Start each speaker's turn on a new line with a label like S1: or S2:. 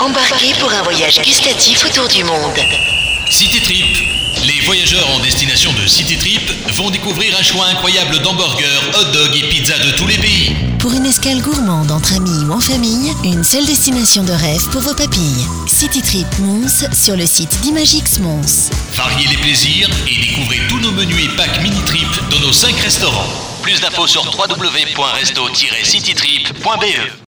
S1: Embarquez pour un voyage gustatif autour du monde.
S2: City Trip. Les voyageurs en destination de City Trip vont découvrir un choix incroyable d'hamburgers, hot dogs et pizzas de tous les pays.
S3: Pour une escale gourmande entre amis ou en famille, une seule destination de rêve pour vos papilles. City Trip Mons sur le site d'Imagix Mons.
S2: Variez les plaisirs et découvrez tous nos menus et packs mini-trip dans nos 5 restaurants. Plus d'infos sur www.resto-citytrip.be.